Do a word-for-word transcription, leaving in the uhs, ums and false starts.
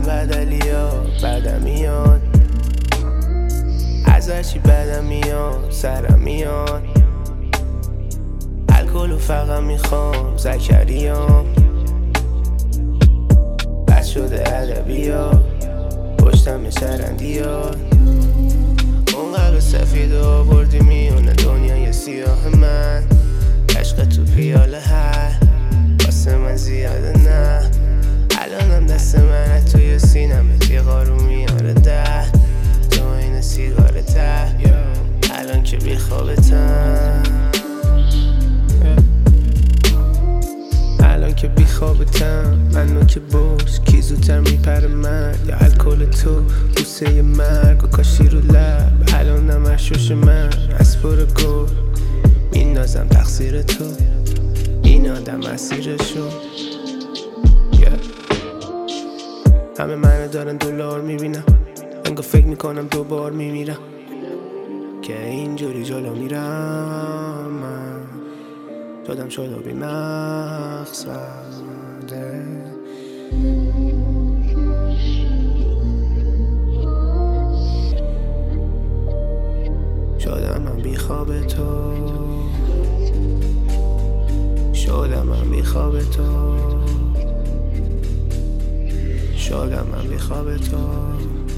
بدلی ها بدم میاد، از هرچی بدم میاد سرم میاد. الکل و فقط میخوام زکریام، بد شده ادبی ها پشتم شرندی ها. اون قلب سفید و آوردی میونه دنیای سیاه من. عشق تو پیاله هر واسه من زیاده نه. الانم دست من توی سینمت یه قارو میاره ده تو این سیگار ته. الان که بی خوابتم، الان که بی خوابتم. منو که برس کی زودتر میپره من، یا الکل تو بوسه مرگ و کاشی رو لب. الانم اشوش من از پر گل میندازم تقصیر تو، این آدم مسیرشو. yeah. همه منو دارن دلار میبینم، انگار فکر میکنم دوبار میمیرم که اینجوری جلو میرم. من شدم شد و بی مقصده، شدم من بی خواب تو، شدم من بی خواب تو، شدم من بی خواب تو.